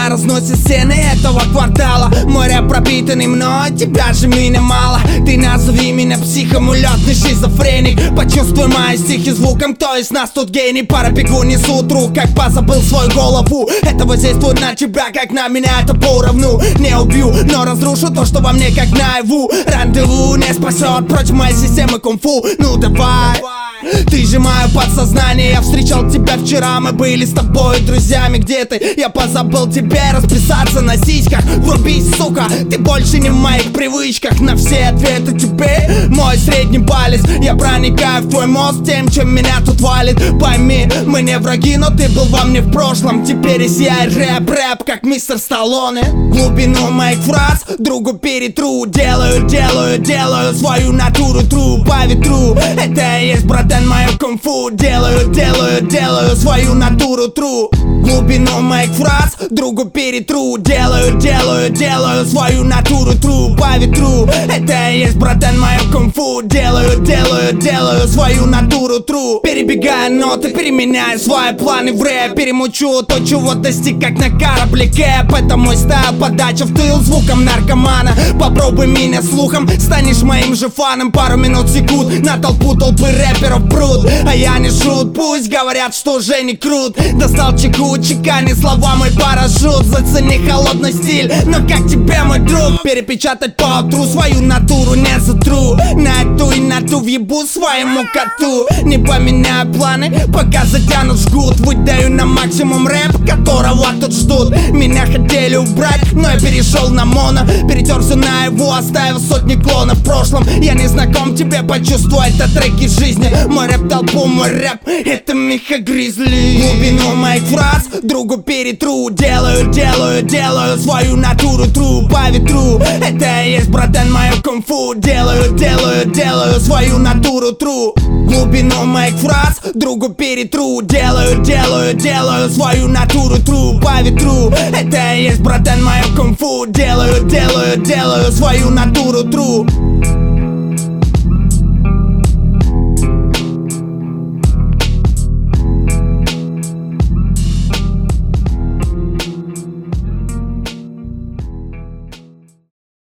Меня разносит стены этого квартала. Мой рэп пропитанный мной, тебя же меня мало. Ты назови меня психом, улетный шизофреник. Почувствуй мои стихи звуком, кто из нас тут гений. Пара бегу несут рук, как позабыл свою голову. Это воздействует на тебя, как на меня, это поровну. Не убью, но разрушу то, что во мне как наяву. Рандеву не спасет против моей системы кунг-фу. Ну давай. Ты же мое подсознание. Я встречал тебя вчера, мы были с тобой друзьями. Где ты? Я позабыл тебе расписаться на сиськах. Врубись, сука, ты больше не в моих привычках. На все ответы тебе мой средний палец. Я проникаю в твой мозг тем, чем меня тут валит. Пойми, мы не враги, но ты был во мне в прошлом. Теперь я рэп, как мистер Сталлоне. Глубину моих фраз другу перетру. Делаю свою натуру тру по ветру. Это и есть, братан, мое кунг-фу. Делаю свою натуру тру. Глубину моих фраз другу перетру. Делаю свою натуру тру по ветру. Это и есть, братан, мое кунг-фу. Делаю свою натуру тру. Перебегая ноты, переменяя свои планы в рэп. Перемучу то, чего достиг, как на корабле Кэп. Это мой стайл, подача в тыл звуком наркомана. Попробуй меня слухом, станешь моим же фаном. Пару минут секунд, на толпы рэперов пруд. А я не шут, пусть говорят, что уже не крут. Достал чеку, чекани слова, мой парашют. Зацени холодный стиль, но как тебе, мой друг? Перепечатать поутру свою натуру не затру. Найду и нату въебу своему коту. Не поменяю планы, пока затянут жгут. Выдаю на максимум рэп, которого тут ждут. Меня хотели убрать, но я перешел на моно. Перетерся на его, оставив сотни клонов в прошлом. Я не знаком тебе, почувствуй это треки жизни. Мой рэп толпу, мой рэп, это Миха Гризли. Глубину моих фраз другу перетру. Делаю свою натуру тру по ветру. Это и есть, братан, мое кунг-фу. Делаю свою натуру тру. Глубину моих фраз другу перетру. Делаю свою натуру тру по ветру. Это и есть, братан, мое кунг-фу. Делаю свою натуру тру.